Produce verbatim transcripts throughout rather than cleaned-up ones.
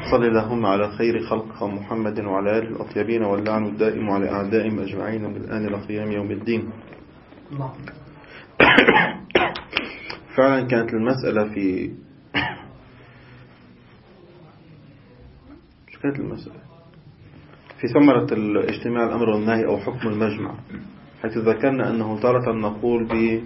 صل اللهم على خير خلق محمد وعلى آله الأطيبين واللعن الدائم على أعدائهم أجمعين من الآن إلى قيام يوم الدين. فعلا كانت المسألة في شو كانت المسألة في ثمرة الاجتماع الأمر والنهي أو حكم المجمع، حيث ذكرنا أنه تارة نقول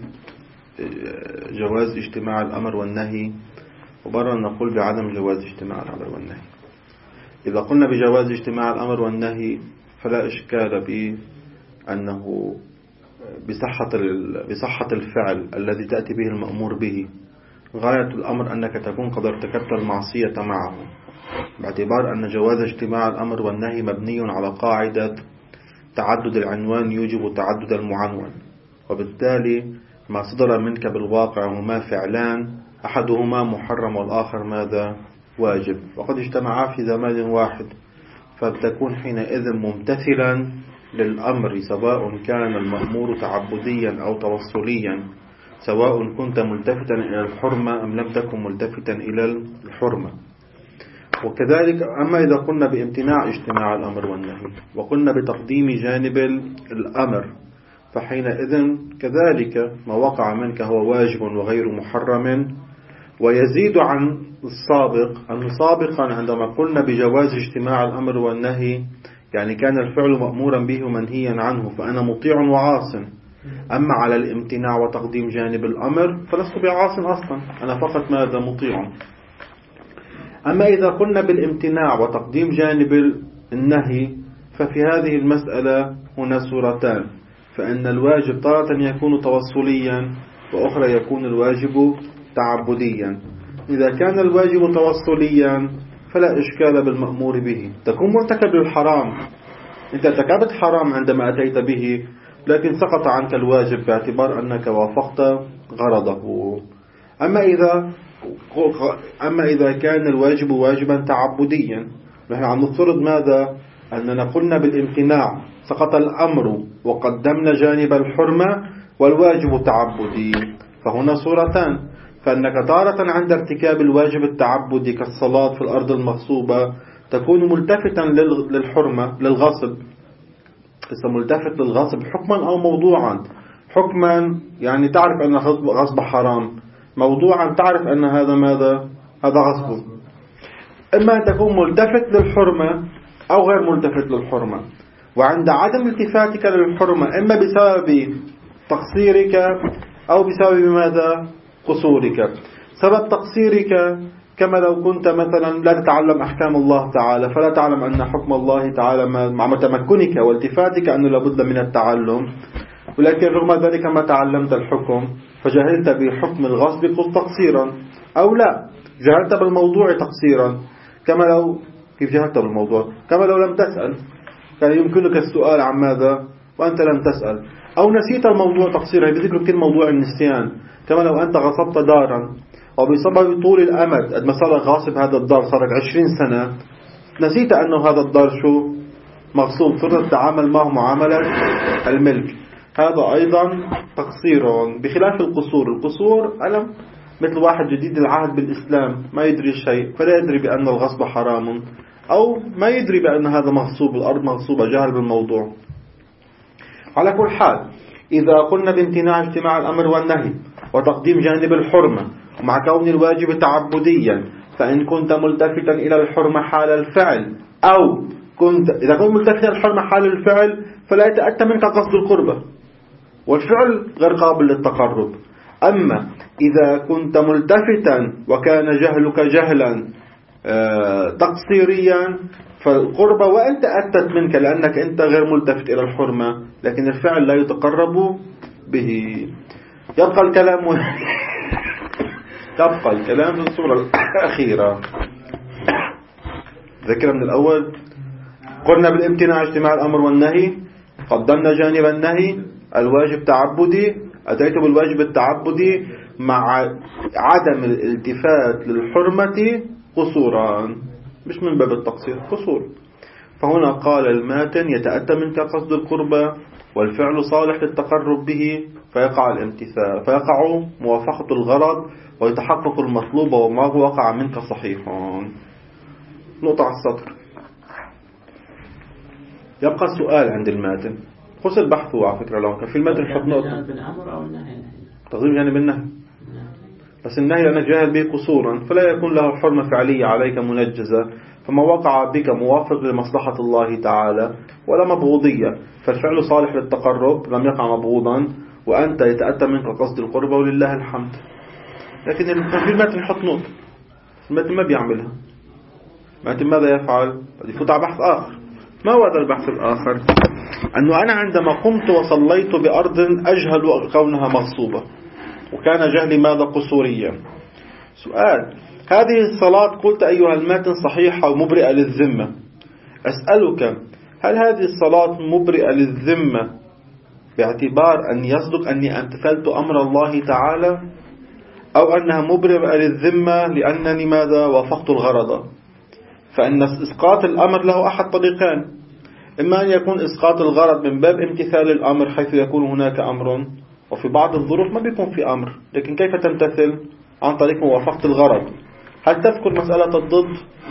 بجواز اجتماع الأمر والنهي وبرا نقول بعدم جواز اجتماع الأمر والنهي. إذا قلنا بجواز اجتماع الأمر والنهي فلا إشكال بأنه بصحة بصحة الفعل الذي تأتي به المأمور به. غاية الأمر أنك تكون قد ارتكبت المعصية معه، باعتبار أن جواز اجتماع الأمر والنهي مبني على قاعدة تعدد العنوان يوجب تعدد المعنون، وبالتالي ما صدر منك بالواقع هما فعلان، أحدهما محرم والآخر ماذا؟ واجب، وقد اجتمعا في زمان واحد، فبتكون حينئذ ممتثلا للأمر سواء كان المأمور تعبديا أو توصليا، سواء كنت ملتفتا إلى الحرمة أم لم تكن ملتفتا إلى الحرمة. وكذلك أما إذا قلنا بامتناع اجتماع الأمر والنهي وقلنا بتقديم جانب الأمر، فحينئذ كذلك ما وقع منك هو واجب وغير محرم. ويزيد عن السابق أن سابقا عندما قلنا بجواز اجتماع الأمر والنهي يعني كان الفعل مأمورا به ومنهيا عنه فأنا مطيع وعاص، أما على الامتناع وتقديم جانب الأمر فلست بعاص أصلا، أنا فقط ماذا؟ مطيع. أما إذا قلنا بالامتناع وتقديم جانب النهي ففي هذه المسألة هنا صورتان، فإن الواجب تارة يكون توصليا وأخرى يكون الواجب تعبديا. إذا كان الواجب توصليا فلا إشكال بالمأمور به، تكون مرتكب للحرام، أنت ارتكبت حرام عندما أتيت به لكن سقط عنك الواجب باعتبار أنك وافقت غرضه. أما إذا أما إذا كان الواجب واجبا تعبديا، نحن عم نفترض ماذا؟ أننا قلنا بالامتناع سقط الأمر وقدمنا جانب الحرمة والواجب تعبدي، فهنا صورتان، فأنك تارة عند ارتكاب الواجب التعبدي كالصلاة في الأرض المغصوبة تكون ملتفتا للحرمة للغصب، إذا ملتفت للغصب حكما أو موضوعا. حكما يعني تعرف أن غصب حرام، موضوعا تعرف أن هذا ماذا؟ هذا غصب. إما أن تكون ملتفت للحرمة أو غير ملتفت للحرمة. وعند عدم التفاتك للحرمة إما بسبب تقصيرك أو بسبب ماذا؟ قصورك. سبب تقصيرك كما لو كنت مثلا لا تتعلم أحكام الله تعالى فلا تعلم أن حكم الله تعالى مع تمكنك والتفاتك أنه لابد من التعلم، ولكن رغم ذلك ما تعلمت الحكم فجهلت بحكم الغصب تقصيرا، أو لا جهلت بالموضوع تقصيرا، كما لو كيف جهلت بالموضوع؟ كما لو لم تسأل، كان يمكنك السؤال عن ماذا وأنت لم تسأل، أو نسيت الموضوع تقصيرا، بذكر كل موضوع النسيان، كما لو أنت غصبت دارا وبسبب طول الأمد قد ما صار غاصب هذا الدار صارت عشرين سنة نسيت أنه هذا الدار شو؟ مغصوب، صرت تتعامل معه معاملة الملك، هذا أيضا تقصير. بخلاف القصور، القصور ألم مثل واحد جديد العهد بالإسلام ما يدري شيء فلا يدري بأن الغصب حرام، أو ما يدري بأن هذا مغصوب، الأرض مغصوبة، جهل بالموضوع. على كل حال إذا قلنا بامتناع اجتماع الأمر والنهي وتقديم جانب الحرمة مع كون الواجب تعبديا، فإن كنت ملتفتا إلى الحرمة حال الفعل أو كنت إذا كنت ملتفتا إلى الحرمة حال الفعل فلا يتأتى منك قصد القربة، والفعل غير قابل للتقرب. أما إذا كنت ملتفتا وكان جهلك جهلا تقصيريا فالقربة وأنت أتت منك لأنك أنت غير ملتفت إلى الحرمة، لكن الفعل لا يتقرب به. يبقى الكلام يبقى الكلام في الصورة الأخيرة. ذكر من الأول قلنا بالامتناع اجتماع الأمر والنهي، قدمنا جانب النهي الواجب تعبدي، أتيت بالواجب التعبدي مع عدم الالتفات للحرمة قصورا، مش من باب التقصير، قصور. فهنا قال الماتن يتأتى منك قصد القربة والفعل صالح للتقرب به فيقع الامتثال، فيقع موافقة الغرض ويتحقق المطلوب وما وقع منك صحيح. نقطة على السطر. يبقى السؤال عند الماتن، خص البحث هو على فكرة لو كان في الماتن حط نقطة تقديم جانب النهي، بس النهي أنا جاهل به قصورا فلا يكون له حرمة فعلية عليك منجزة، فما وقع بك موافق لمصلحة الله تعالى ولا مبغوضية، فالفعل صالح للتقرب لم يقع مبغوضا وأنت يتأتى منك قصد القربة ولله الحمد. لكن في الماتن يحط نقطة، الماتن ما بيعملها. الماتن ماذا يفعل؟ يفوت على بحث آخر. ما هو هذا البحث الآخر؟ أنه أنا عندما قمت وصليت بأرض أجهل كونها مغصوبة وكان جهلي ماذا قصوريا. سؤال: هذه الصلاة قلت أيها الماتن صحيحة ومبرئة للذمة، أسألك هل هذه الصلاة مبرئة للذمة باعتبار أن يصدق أني امتثلت أمر الله تعالى، أو أنها مبرئة للذمة لأنني ماذا وافقت الغرض؟ فإن إسقاط الأمر له أحد طريقين، إما أن يكون إسقاط الغرض من باب امتثال الأمر حيث يكون هناك أمر، وفي بعض الظروف ما بيكون في أمر، لكن كيف تمتثل؟ عن طريق موافقة الغرض. هل تذكر مسألة الضد؟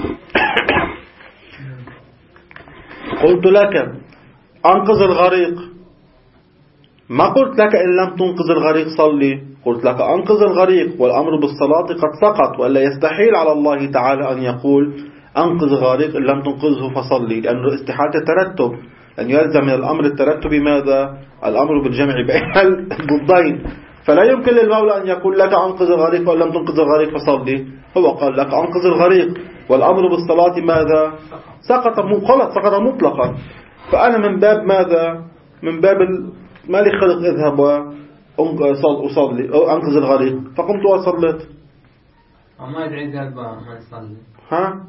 قلت لك أنقذ الغريق، ما قلت لك إن لم تنقذ الغريق صلي، قلت لك أنقذ الغريق والأمر بالصلاة قد سقط، ولا يستحيل على الله تعالى أن يقول أنقذ الغريق إن لم تنقذه فصلي، لأنه استحالة الترتب، أن يلزم من الأمر الترتب ماذا؟ الأمر بالجمع بين الضدين، فلا يمكن للمولى أن يقول لك أنقذ الغريق وإن لم تنقذ الغريق فصلي. هو قال لك أنقذ الغريق والأمر بالصلاة ماذا؟ سقط خلص سقط مطلقا. فأنا من باب ماذا؟ من باب ما لي خلق اذهب وأصلي أو أنقذ الغريق، فقمت وصليت. ما يدعي قلبه ما يصلي. ها؟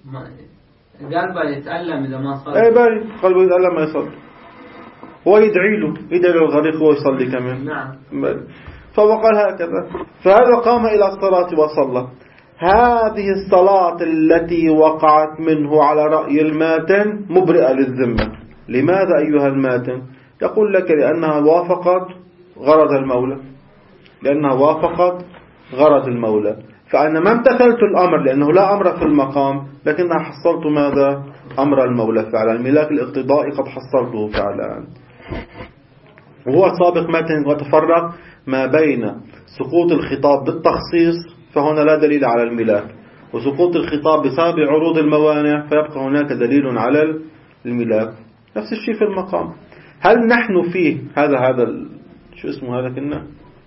قلبه يتألم إذا ما صلي. إيه بالي قلبه يتألم ما يصلي. هو يدعي له يدعي للغريق هو يصلي كمان. نعم. فهو قال هكذا، فهذا قام إلى الصلاة وصلى. هذه الصلاة التي وقعت منه على رأي الماتن مبرئة للذمة. لماذا أيها الماتن؟ يقول لك لأنها وافقت غرض المولى، لأنها وافقت غرض المولى، فأنا ما امتثلت الأمر لأنه لا أمر في المقام، لكنها حصلت ماذا؟ أمر المولى فعلا، الملاك الاقتضائي قد حصلته فعلا. وهو سابق متن وتفرق ما بين سقوط الخطاب بالتخصيص فهنا لا دليل على الملاك، وسقوط الخطاب بسبب عروض الموانع فيبقى هناك دليل على الملاك. نفس الشيء في المقام. هل نحن فيه هذا هذا شو اسمه هذا كنا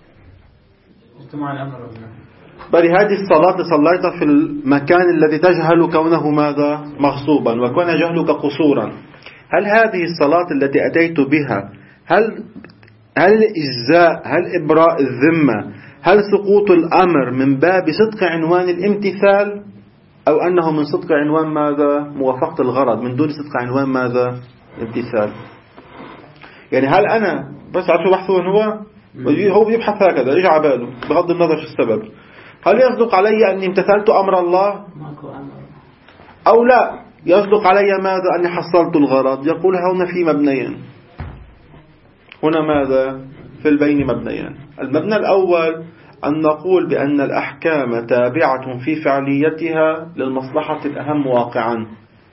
اجتماع الأمر بل هذه الصلاة صليتها في المكان الذي تجهل كونه ماذا مغصوبا وكان جهلك قصورا. هل هذه الصلاة التي أتيت بها هل هل الإجزاء هل إبراء الذمة هل سقوط الأمر من باب صدق عنوان الامتثال أو أنه من صدق عنوان ماذا موافقة الغرض من دون صدق عنوان ماذا امتثال؟ يعني هل أنا بس عشان بحثه هو هو يبحث هكذا يجي على باله بغض النظر شو السبب، هل يصدق علي أني امتثلت أمر الله أو لا يصدق علي ماذا أني حصلت الغرض؟ يقول هنا في مبنيين، هنا ماذا في البين مبنيين. المبنى الأول أن نقول بأن الأحكام تابعة في فعليتها للمصلحة الأهم واقعا.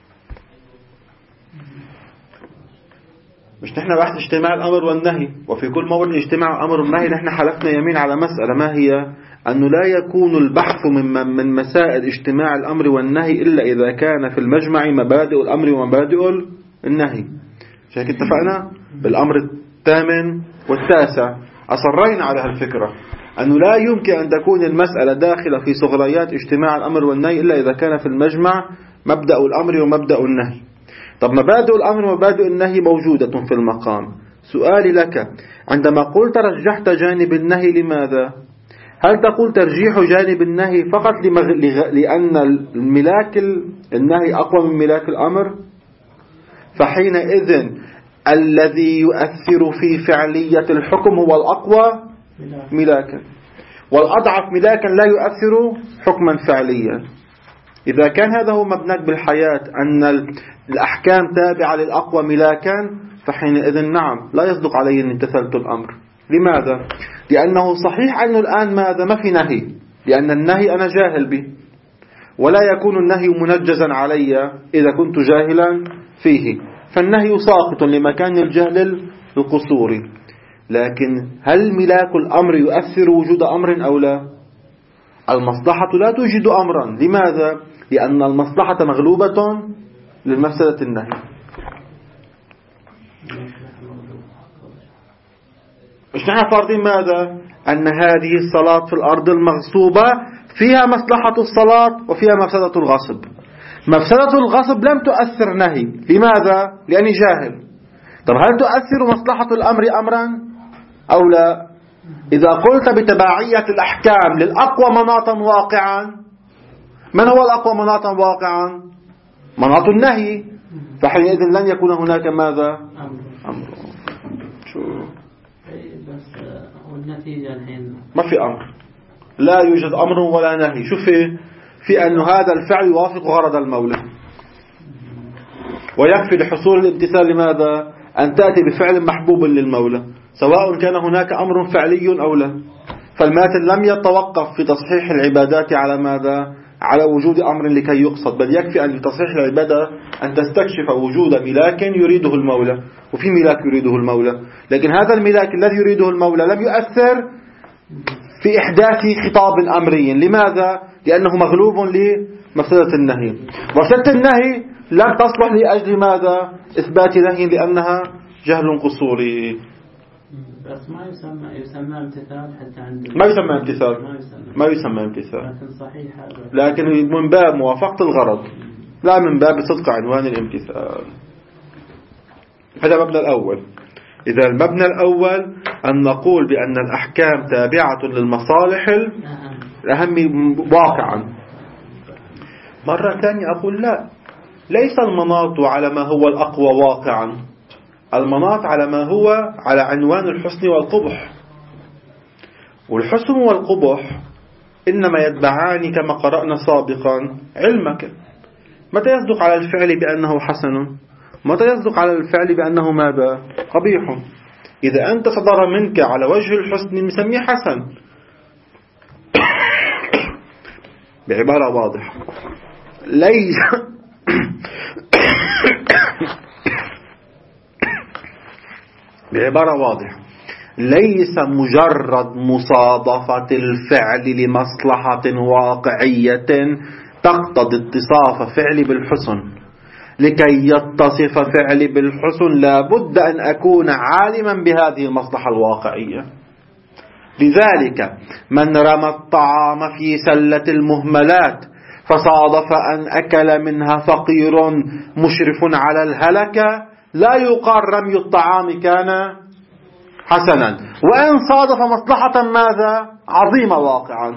مش نحن بحث اجتماع الأمر والنهي، وفي كل مورد اجتماع الأمر والنهي نحن حلفنا يمين على مسألة ما هي أنه لا يكون البحث من من مسائل اجتماع الأمر والنهي إلا إذا كان في المجمع مبادئ الأمر ومبادئ النهي. شايف اتفقنا بالأمر الثامن والتاسع أصرينا على هالفكرة أنه لا يمكن أن تكون المسألة داخلة في صغريات اجتماع الأمر والنهي إلا إذا كان في المجمع مبدأ الأمر ومبدأ النهي. طب مبادئ الأمر ومبادئ النهي موجودة في المقام. سؤالي لك عندما قلت رجحت جانب النهي لماذا؟ هل تقول ترجيح جانب النهي فقط لمغ... لغ... لأن الملاك النهي أقوى من ملاك الأمر؟ فحينئذ الذي يؤثر في فعلية الحكم هو الأقوى ملاكا، والأضعف ملاكا لا يؤثر حكما فعليا. إذا كان هذا هو مبناك بالحياة أن الأحكام تابعة للأقوى ملاكا فحينئذ نعم لا يصدق علي أن امتثلت الأمر. لماذا؟ لأنه صحيح أنه الآن ماذا ما في نهي، لأن النهي أنا جاهل به، ولا يكون النهي منجزا علي إذا كنت جاهلا فيه، فالنهي ساقط لمكان الجهل القصوري. لكن هل ملاك الأمر يؤثر وجود أمر أو لا؟ المصلحة لا توجد أمرا. لماذا؟ لأن المصلحة مغلوبة للمفسدة النهي. مش نحن فارضين ماذا؟ أن هذه الصلاة في الأرض المغصوبة فيها مصلحة الصلاة وفيها مفسدة الغصب. مفسدة الغصب لم تؤثر نهي. لماذا؟ لأني جاهل. طب هل تؤثر مصلحة الأمر أمرا أو لا؟ إذا قلت بتبعية الأحكام للأقوى مناطا واقعا، من هو الأقوى مناطا واقعا؟ مناط النهي، فحينئذ لن يكون هناك ماذا؟ أمر. شو بس والنتيجة الحين ما في أمر، لا يوجد أمر ولا نهي. شو في؟ في أن هذا الفعل يوافق غرض المولى، ويكفي لحصول الامتثال لماذا؟ أن تأتي بفعل محبوب للمولى، سواء كان هناك أمر فعلي أو لا. فالماثل لم يتوقف في تصحيح العبادات على ماذا؟ على وجود أمر لكي يقصد، بل يكفي أن لتصحيح العبادة أن تستكشف وجود ملاك يريده المولى، وفي ملاك يريده المولى، لكن هذا الملاك الذي يريده المولى لم يؤثر في إحداث خطاب أمري. لماذا؟ لأنه مغلوب لمفسدة النهي. مفسدة النهي لم تصلح لأجل ماذا؟ إثبات نهي، لأنها جهل قصوري. بس ما يسمى يسمى امتثال حتى عند ما يسمى امتثال، ما يسمى, ما يسمى امتثال، لكن صحيح هذا، لكن من باب موافقة الغرض لا من باب صدق عنوان الامتثال. هذا المبنى الأول. إذا المبنى الأول أن نقول بأن الأحكام تابعة للمصالح الأهم واقعا. مرة ثانية أقول لا، ليس المناط على ما هو الأقوى واقعا، المناط على ما هو على عنوان الحسن والقبح. والحسن والقبح إنما يتبعان كما قرأنا سابقا علمك. متى يصدق على الفعل بأنه حسن؟ متى يصدق على الفعل بأنه ماذا؟ قبيح. إذا أنت صدر منك على وجه الحسن نسميه حسن. بعبارة واضحة، ليس بعبارة واضحة ليس مجرد مصادفة الفعل لمصلحة واقعية تقتضي اتصاف فعل بالحسن. لكي يتصف فعلي بالحسن لا بد أن أكون عالما بهذه المصلحة الواقعية. لذلك من رمى الطعام في سلة المهملات فصادف أن أكل منها فقير مشرف على الهلكة لا يقال رمي الطعام كان حسنا، وإن صادف مصلحة ماذا؟ عظيمة واقعا.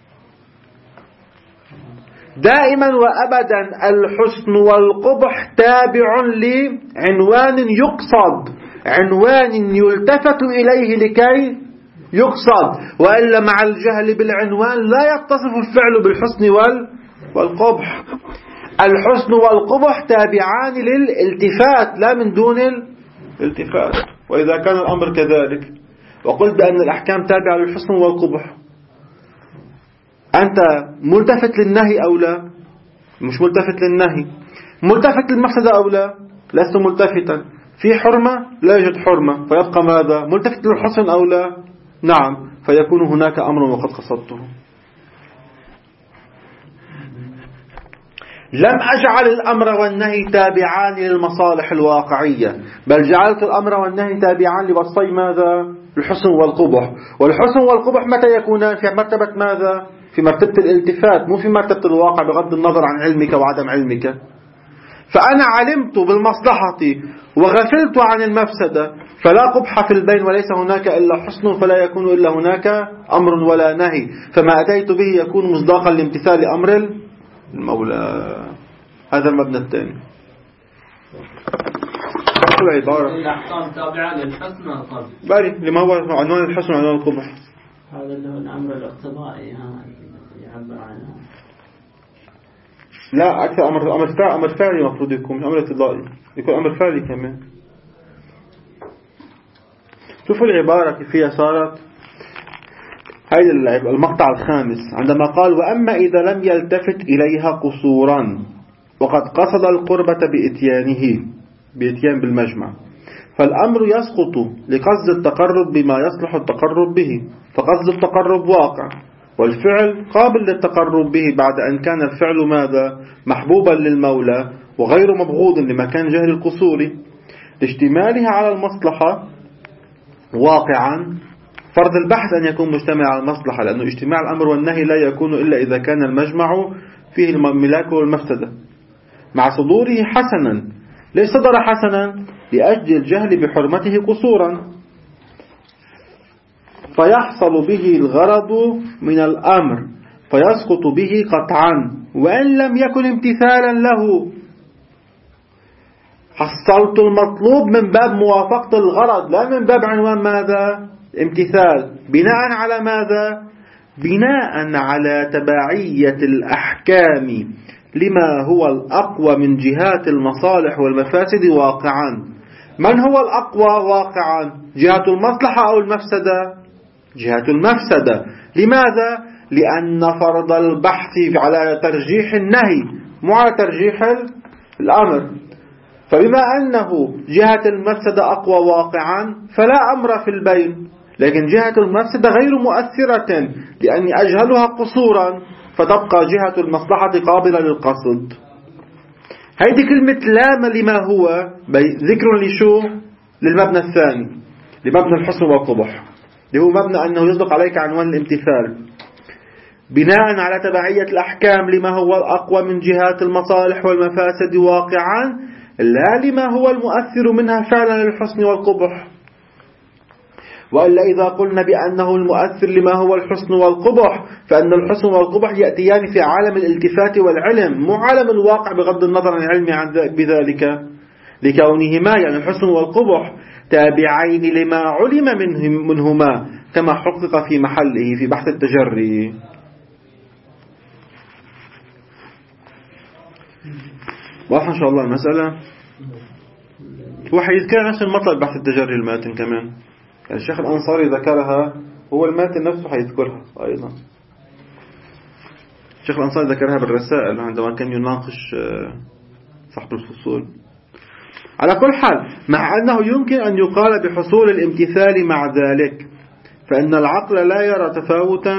دائما وأبدا الحسن والقبح تابع لعنوان يقصد، عنوان يلتفت إليه لكي يقصد، وإلا مع الجهل بالعنوان لا يتصف الفعل بالحسن والقبح. الحسن والقبح تابعان للالتفات لا من دون الالتفات. وإذا كان الأمر كذلك وقلت بأن الأحكام تابعة للحسن والقبح، أنت ملتفت للنهي أو لا؟ مش ملتفت للنهي. ملتفت للمفسدة أو لا؟ لست ملتفتا. في حرمة لا يوجد حرمة، فيبقى ماذا؟ ملتفت للحسن أو لا؟ نعم، فيكون هناك أمر وقد قصدته. لم أجعل الأمر والنهي تابعان للمصالح الواقعية، بل جعلت الأمر والنهي تابعان لوصفي ماذا؟ الحسن والقبح. والحسن والقبح متى يكونان؟ في مرتبة ماذا؟ في مرتبة الالتفات، مو في مرتبة الواقع بغض النظر عن علمك وعدم علمك. فأنا علمت بالمصلحة وغفلت عن المفسدة، فلا قبح في البين وليس هناك إلا حسن، فلا يكون إلا هناك أمر ولا نهي، فما أتيت به يكون مصداقا لامتثال أمر المولى. هذا المبنى الثاني. العبارة الأحكام تابعة للحسن والقبح. باري لما هو عنوان الحسن وعنوان القبح. هذا اللي هو الأمر الاقتضائي يعبر عنه. لا، أكثر أمر أمر فعلي، أمر فعلي مفروض يكون مش أمر اقتضائي، يكون أمر فعلي كمان. شوفوا العبارة كيف هي صارت. هذا المقطع الخامس عندما قال: وأما إذا لم يلتفت إليها قصورا وقد قصد القربة بإتيانه بإتيان بالمجمع، فالأمر يسقط لقصد التقرب بما يصلح التقرب به، فقصد التقرب واقع، والفعل قابل للتقرب به بعد أن كان الفعل ماذا؟ محبوبا للمولى وغير مبغوض لمكان جهل القصور، لاشتمالها على المصلحة واقعا. فرض البحث أن يكون مجتمع على المصلحة، لأنه اجتماع الأمر والنهي لا يكون إلا إذا كان المجمع فيه الملاك والمفسدة. مع صدوره حسنا. ليش صدر حسنا؟ لأجل الجهل بحرمته قصورا، فيحصل به الغرض من الأمر فيسقط به قطعا وإن لم يكن امتثالا له. حصلت المطلوب من باب موافقة الغرض، لا من باب عنوان ماذا؟ امتثال. بناء على ماذا؟ بناء على تبعية الأحكام لما هو الأقوى من جهات المصالح والمفاسد واقعا. من هو الأقوى واقعا؟ جهة المصلحة أو المفسدة؟ جهة المفسدة. لماذا؟ لأن فرض البحث على ترجيح النهي مو على ترجيح الأمر، فبما أنه جهة المفسدة أقوى واقعا فلا أمر في البين، لكن جهة المفسدة غير مؤثرة لأني أجهلها قصورا، فتبقى جهة المصلحة قابلة للقصد. هذه كلمة لام لما هو ذكر لشو؟ للمبنى الثاني، لمبنى الحسن والقبح، اللي هو مبنى أنه يصدق عليك عنوان الامتثال. بناء على تبعية الأحكام لما هو الأقوى من جهات المصالح والمفاسد واقعا، لا لما هو المؤثر منها فعلا للحسن والقبح. وإلا إذا قلنا بأنه المؤثر لما هو الحسن والقبح، فإن الحسن والقبح يأتيان في عالم الالتفات والعلم، مو عالم الواقع بغض النظر عن العلم عن بذلك، لكونهما يعني الحسن والقبح تابعين لما علم منهما كما حقق في محله في بحث التجري. واضح إن شاء الله المسألة. وحيذكر نفس المطلب بحث التجري الماتن كمان، يعني الشيخ الأنصاري ذكرها، هو الماتن نفسه حيذكرها أيضا. الشيخ الأنصاري ذكرها بالرسائل عندما كان يناقش صاحب الفصول. على كل حال، مع أنه يمكن أن يقال بحصول الامتثال مع ذلك، فإن العقل لا يرى تفاوتا.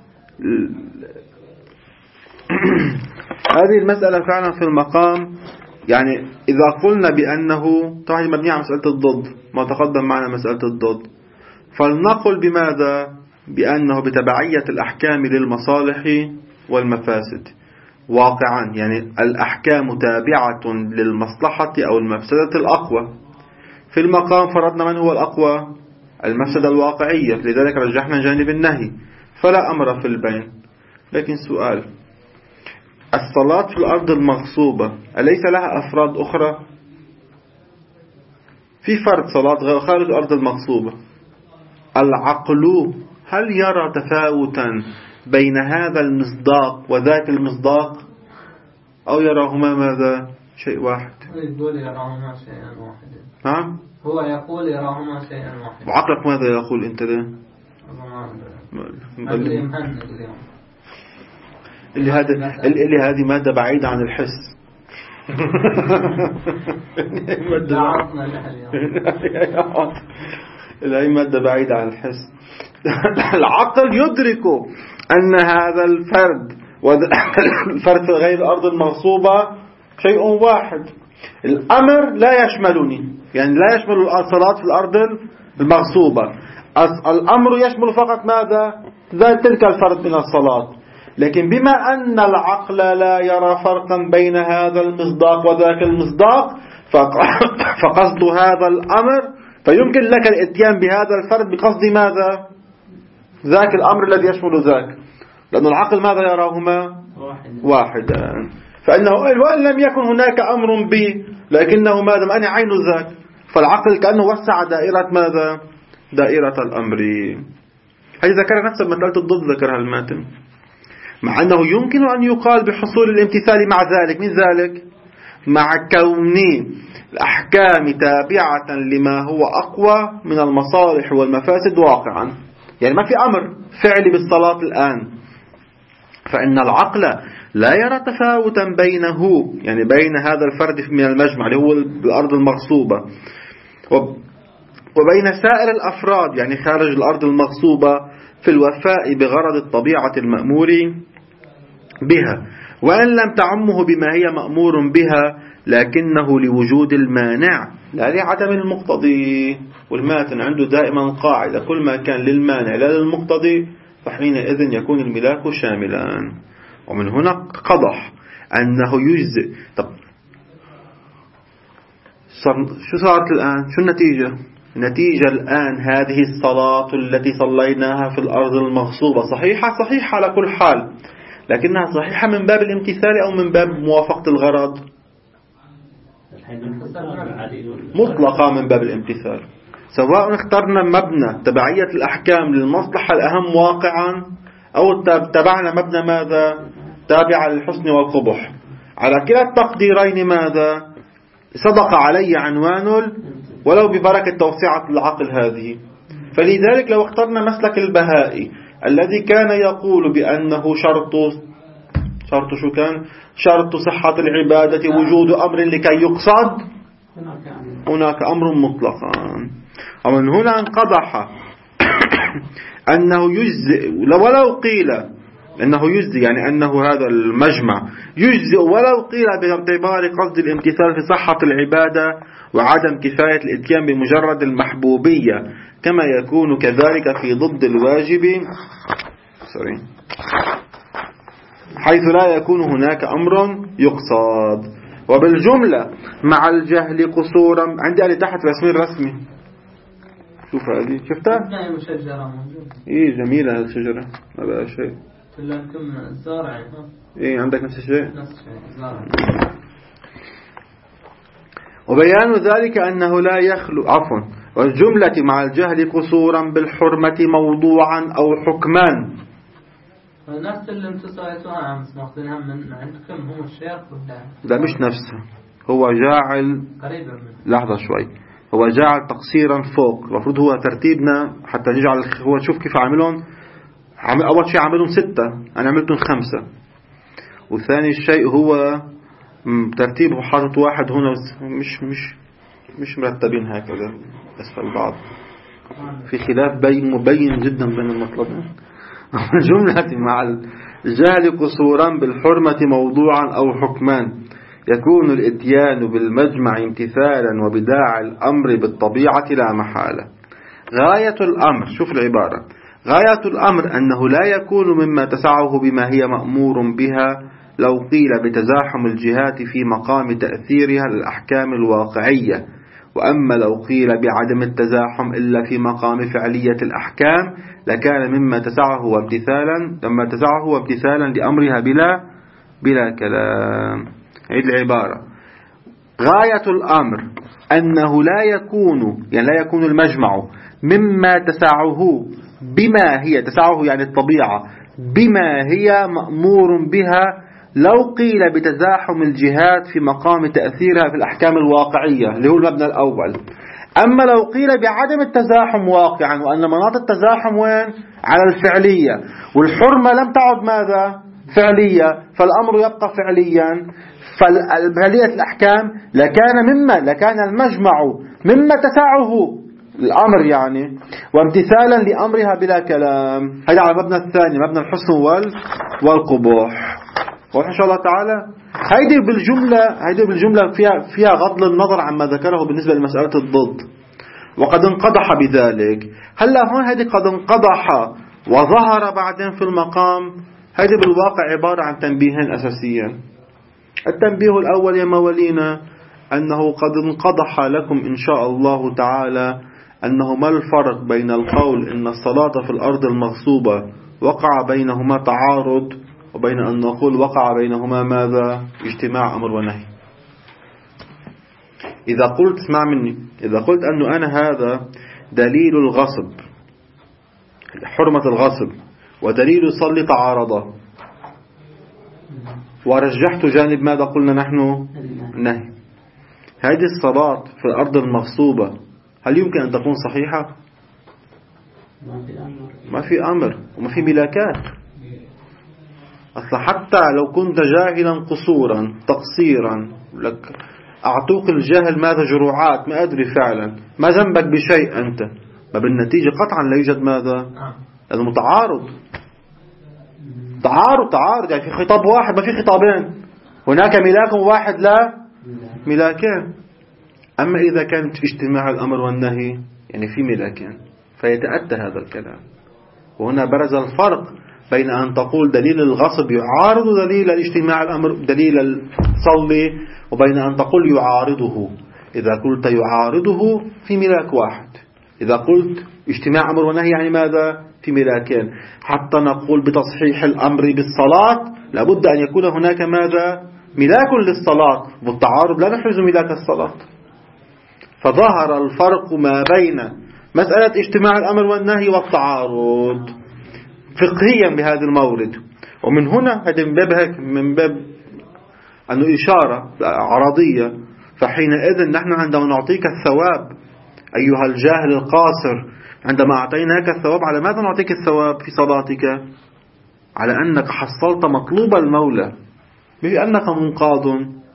هذه المسألة فعلا في المقام، يعني إذا قلنا بأنه طبعا مبنية على مسألة الضد، ما تقدم معنا مسألة الضد، فلنقل بماذا؟ بأنه بتبعية الأحكام للمصالح والمفاسد واقعا، يعني الأحكام تابعة للمصلحة أو المفسدة الأقوى. في المقام فرضنا من هو الأقوى؟ المفسدة الواقعية، لذلك رجحنا جانب النهي، فلا أمر في البين. لكن سؤال، الصلاة في الأرض المغصوبة أليس لها أفراد أخرى؟ في فرد صلاة خارج الأرض المغصوبة. العقل هل يرى تفاوتا بين هذا المصداق وذاك المصداق، أو يراهما ماذا؟ شيء واحد؟ هو يقول يراهما شيئا واحدا. نعم، هو يقول يراهما شيئا واحدا. وعقلك ماذا يقول أنت ده؟ اللي هذا اللي هذه مادة بعيدة عن الحس. اللي مادة بعيدة عن الحس. العقل يدرك أن هذا الفرد والفرد في غير الأرض المغصوبة شيء واحد. الأمر لا يشملني، يعني لا يشمل الصلاة في الأرض المغصوبة. الأمر يشمل فقط ماذا؟ ذات تلك الفرد من الصلاة. لكن بما أن العقل لا يرى فرقا بين هذا المصداق وذاك المصداق، فقصد هذا الأمر، فيمكن لك الاتيان بهذا الفرد بقصد ماذا؟ ذاك الأمر الذي يشمل ذاك، لأن العقل ماذا يراهما؟ واحدا. فإنه وإن لم يكن هناك أمر به، لكنه ماذا؟ أنا عين ذاك، فالعقل كأنه وسع دائرة ماذا؟ دائرة الأمر. هذه ذكرها نفس مسألة الضد ذكرها الماتن، مع أنه يمكن أن يقال بحصول الامتثال مع ذلك. من ذلك؟ مع كون الأحكام تابعة لما هو أقوى من المصالح والمفاسد واقعا. يعني ما في أمر فعلي بالصلاة الآن، فإن العقل لا يرى تفاوتا بينه، يعني بين هذا الفرد من المجمع اللي هو الأرض المغصوبة وبين سائر الأفراد يعني خارج الأرض المغصوبة في الوفاء بغرض الطبيعة المأمور بها، وأن لم تعمه بما هي مأمور بها، لكنه لوجود المانع لا لعدم المقتضي. والماتن عنده دائما قاعدة: كل ما كان للمانع لا للمقتضي فحينئذ يكون الملاك شاملا. ومن هنا قضح أنه يجزئ. طب شو صارت الآن؟ شو النتيجة؟ النتيجة الآن هذه الصلاة التي صليناها في الأرض المغصوبة صحيحة صحيحة على كل حال، لكنها صحيحة من باب الامتثال أو من باب موافقة الغرض؟ مطلقة من باب الامتثال. سواء اخترنا مبنى تبعية الأحكام للمصلحة الأهم واقعا، أو تبعنا مبنى ماذا؟ تابع للحسن والقبح. على كلا التقديرين ماذا؟ صدق علي عنوان ولو ببركة توسعة العقل هذه. فلذلك لو اخترنا مسلك البهائي الذي كان يقول بأنه شرط شرط شو كان؟ شرط صحة العبادة وجود أمر لكي يقصد، هناك أمر مطلقا. ومن هنا انقضح أنه يجزئ ولو قيل أنه يجزئ، يعني أنه هذا المجمع يجزئ ولو قيل باعتبار قصد الامتثال في صحة العبادة وعدم كفاية الاتيان بمجرد المحبوبية، كما يكون كذلك في ضد الواجب حيث لا يكون هناك أمر يقصد. وبالجملة مع الجهل قصورا، عندي اللي تحت رسمين رسمي، شوف هذه شفتها؟ ايه جميلة هذه الشجرة، ما بقى شيء. لكن الزارع ايه عندك نفس الشيء؟ نفس الشيء زارع. وبيان ذلك أنه لا يخلو عفوا والجملة مع الجهل قصورا بالحرمة موضوعا أو حكما. نفس اللي انتم سويتوها عم ماخذينها من عندكم هم الشيخ ولا لا؟ مش نفسه، هو جاعل قريبا من لحظة شوي، هو جاعل تقصيرا فوق. المفروض هو ترتيبنا حتى نجعل هو شوف كيف عاملون. أول شيء عاملون ستة، أنا عملتهم خمسة. والثاني الشيء هو ترتيبه حاطط واحد هنا مش مش مش مرتبين هكذا أسفل بعض، في خلاف بين مبين جدا بين المطلبين. الجملة مع الجهل قصورا بالحرمة موضوعا أو حكمان، يكون الاتيان بالمجمع امتثالا وبداع الأمر بالطبيعة لا محالة. غاية الأمر، شوف العبارة، غاية الأمر أنه لا يكون مما تسعه بما هي مأمور بها لو قيل بتزاحم الجهات في مقام تأثيرها للأحكام الواقعية، وأما لو قيل بعدم التزاحم إلا في مقام فعلية الأحكام لكان مما تسعه وامتثالا لما تسعه وامتثالا لأمرها بلا بلا كلام. عيد العبارة: غاية الأمر أنه لا يكون يعني لا يكون المجمع مما تسعه بما هي تسعه يعني الطبيعة بما هي مأمور بها لو قيل بتزاحم الجهات في مقام تأثيرها في الأحكام الواقعية اللي هو المبنى الأول. أما لو قيل بعدم التزاحم واقعا وأن مناط التزاحم وين؟ على الفعلية، والحرمة لم تعد ماذا؟ فعلية، فالأمر يبقى فعليا، فالفعلية الأحكام لكان مما لكان المجمع مما تسعه الأمر يعني وامتثالا لأمرها بلا كلام. هذا على المبنى الثاني، مبنى الحسن وال والقبح. وإن شاء الله تعالى هيدي بالجملة هيدي بالجملة فيها فيها غض النظر عما ذكره بالنسبة لمسألة الضد، وقد انقضح بذلك. هلا هون هيدي قد انقضح وظهر بعدين في المقام، هيدي بالواقع عبارة عن تنبيهين أساسيين. التنبيه الأول يا موالينا أنه قد انقضح لكم إن شاء الله تعالى أنه ما الفرق بين القول إن الصلاة في الأرض المغصوبة وقع بينهما تعارض وبين أن نقول وقع بينهما ماذا؟ اجتماع أمر ونهي. إذا قلت اسمع مني، إذا قلت أنه أنا هذا دليل الغصب حرمة الغصب ودليل صلي تعارضا، ورجحت جانب ماذا قلنا نحن؟ نهي. هذه الصلاة في الأرض المغصوبة هل يمكن أن تكون صحيحة؟ ما في أمر وما في ملاكات أصلا. حتى لو كنت جاهلا قصورا تقصيرا لك أعطوك الجاهل ماذا جروعات ما أدري فعلا ما ذنبك بشيء أنت، ما بالنتيجة قطعا لا يوجد ماذا المتعارض. تعارض تعارض يعني في خطاب واحد ما في خطابين، هناك ملاك واحد لا ملاكين. أما إذا كانت اجتماع الأمر والنهي يعني في ملاكين فيتأتى هذا الكلام. وهنا برز الفرق بين أن تقول دليل الغصب يعارض دليل الاجتماع الأمر دليل الصلي، وبين أن تقول يعارضه. إذا قلت يعارضه في ملاك واحد، إذا قلت اجتماع أمر ونهي يعني ماذا في ملاكين. حتى نقول بتصحيح الأمر بالصلاة لابد أن يكون هناك ماذا ملاك للصلاة، والتعارض لا نحرز ملاك الصلاة. فظهر الفرق ما بين مسألة اجتماع الأمر والنهي والتعارض فقهيا بهذا المورد. ومن هنا هذا من باب هيك من باب أنه إشارة عرضية. فحينئذ نحن عندما نعطيك الثواب أيها الجاهل القاصر، عندما أعطيناك الثواب على ماذا نعطيك الثواب في صلاتك؟ على أنك حصلت مطلوب المولى، مش أنك منقاض،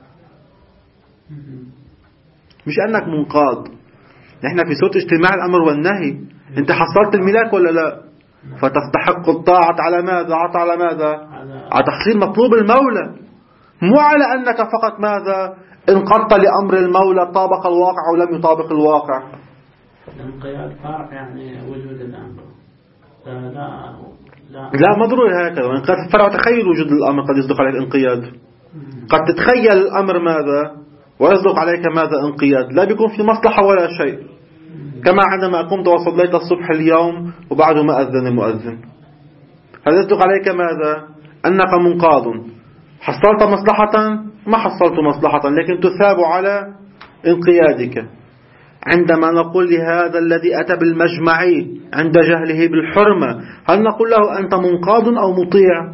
مش أنك منقاض. نحن في صوت اجتماع الأمر والنهي أنت حصلت الملاك ولا لا؟ فتستحق الطاعة على ماذا؟ على ماذا؟ على تحصيل مطلوب المولى، مو على أنك فقط ماذا انقضت لأمر المولى طابق الواقع ولم يطابق الواقع. الانقياد فرع يعني وجود الأمر لا لا لا ما ضروري هكذا. وإنقياد فرع تخيل وجود الأمر قد يصدق عليك انقياد، قد تتخيل الأمر ماذا ويصدق عليك ماذا انقياد، لا بيكون في مصلحة ولا شيء. كما عندما قمت وصليت الصبح اليوم وبعد ما أذن المؤذن، هل يصدق عليك ماذا أنك منقاض؟ حصلت مصلحة؟ ما حصلت مصلحة، لكن تثاب على انقيادك. عندما نقول لهذا الذي أتى بالمجمعي عند جهله بالحرمة، هل نقول له أنت منقاض أو مطيع؟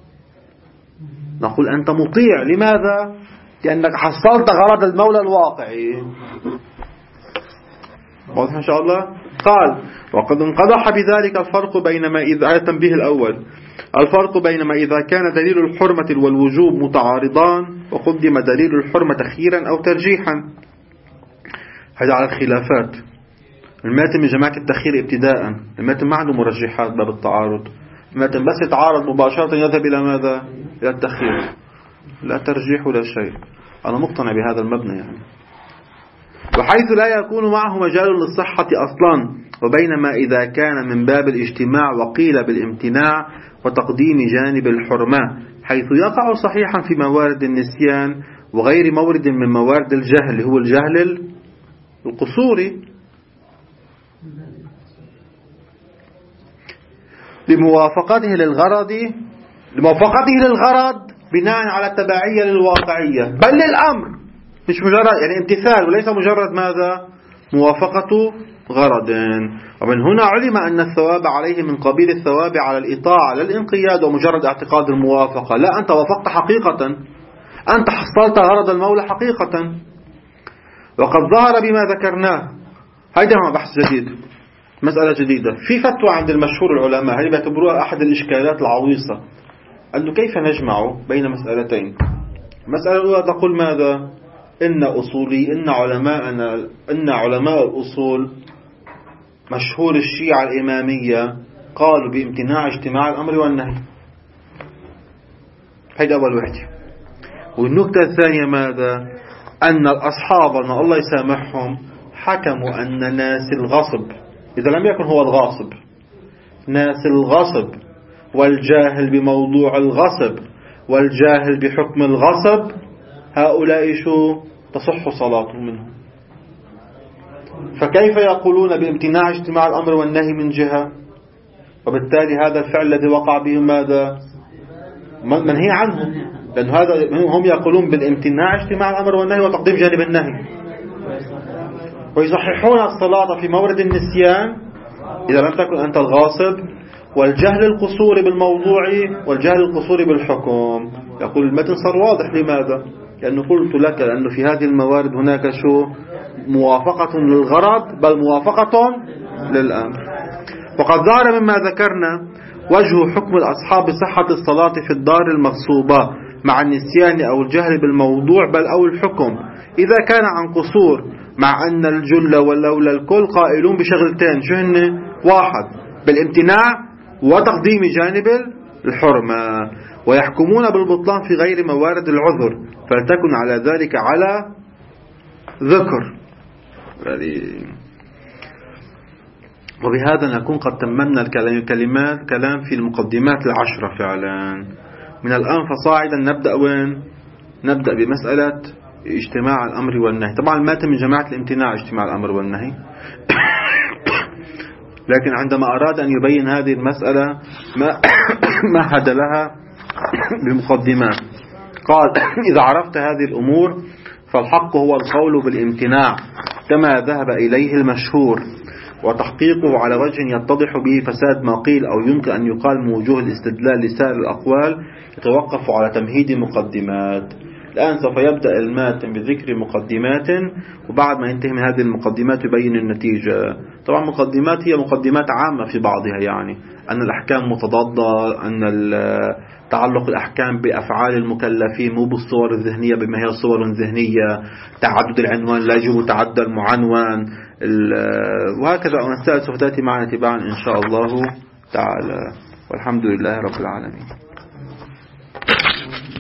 نقول أنت مطيع. لماذا؟ لأنك حصلت غرض المولى الواقعي. واضح إن شاء الله؟ قال وقد انقضح بذلك الفرق بين ما إذا التنبيه الأول الفرق بين ما إذا كان دليل الحرمة والوجوب متعارضان وقدم دليل الحرمة تخييرا أو ترجيحا. هذا على الخلافات. الماتن من جماعة التخيير ابتداء، الماتن ما عنده مرجحات باب التعارض، الماتن بس يتعارض مباشرة يذهب إلى ماذا؟ إلى التخيير، لا ترجيح ولا شيء. أنا مقتنع بهذا المبنى يعني. وحيث لا يكون معه مجال للصحة أصلا، وبينما إذا كان من باب الاجتماع وقيل بالامتناع وتقديم جانب الحرمة، حيث يقع صحيحا في موارد النسيان وغير مورد من موارد الجهل، هو الجهل القصوري، لموافقته للغرض لموافقته للغرض بناء على التبعية للواقعية، بل للأمر، مش مجرد يعني امتثال وليس مجرد ماذا موافقة غرض. ومن هنا علم أن الثواب عليه من قبيل الثواب على الإطاعة لا الانقياد ومجرد اعتقاد الموافقة. لا، أنت وافقت حقيقة، أنت حصلت غرض المولى حقيقة. وقد ظهر بما ذكرناه. هيدا هو بحث جديد، مسألة جديدة في فتوى عند المشهور العلماء، هذه بيعتبروها أحد الإشكالات العويصة، أنه كيف نجمع بين مسألتين. المسألة الأولى تقول ماذا؟ إن أصولي إن علماءنا إن علماء الأصول مشهور الشيعة الإمامية قالوا بامتناع اجتماع الأمر والنهي. هذا أول وحدة. والنقطة الثانية ماذا؟ أن الأصحاب أن الله يسامحهم حكموا أن ناس الغصب، إذا لم يكن هو الغاصب، ناس الغصب والجاهل بموضوع الغصب والجاهل بحكم الغصب، هؤلاء شو تصح صلاتهم منهم. فكيف يقولون بامتناع اجتماع الأمر والنهي من جهة، وبالتالي هذا الفعل الذي وقع به ماذا؟ منهي عنه، لأن هذا هم يقولون بالامتناع اجتماع الأمر والنهي وتقديم جانب النهي، ويصححون الصلاة في مورد النسيان إذا لم تكن أنت الغاصب، والجهل القصور بالموضوع والجهل القصور بالحكم. يقول المتن صار واضح. لماذا؟ لأنه قلت لك لأنه في هذه الموارد هناك شو موافقة للغرض بل موافقة للأمر. وقد ظهر مما ذكرنا وجه حكم الأصحاب بصحة الصلاة في الدار المغصوبة مع النسيان أو الجهل بالموضوع بل أو الحكم إذا كان عن قصور، مع أن الجل واللولا الكل قائلون بشغلتين شو هن؟ واحد بالامتناع وتقديم جانب الحرمة، ويحكمون بالبطلان في غير موارد العذر، فلتكن على ذلك على ذكر. وبهذا نكون قد تممنا الكلمات كلام في المقدمات العشرة فعلا. من الآن فصاعدا نبدأ وين؟ نبدأ بمسألة اجتماع الأمر والنهي. طبعا ما من جماعة الامتناع اجتماع الأمر والنهي لكن عندما أراد أن يبين هذه المسألة ما مهد لها بمقدمات. قال إذا عرفت هذه الأمور فالحق هو القول بالامتناع كما ذهب إليه المشهور، وتحقيقه على وجه يتضح به فساد ما قيل أو يمكن أن يقال من وجوه الاستدلال لسائر الأقوال يتوقف على تمهيد مقدمات. الآن سوف يبدأ الماتن بذكر مقدمات، وبعد ما ينتهي من هذه المقدمات يبين النتيجة. طبعا مقدمات هي مقدمات عامة في بعضها، يعني أن الأحكام متضادة، أن تعلق الأحكام بأفعال المكلفين مو بالصور الذهنية بما هي صور ذهنية، تعدد العنوان لا يجب تعدى المعنون، وهكذا مسائل سوف تأتي معنا تباعا إن شاء الله تعالى. والحمد لله رب العالمين.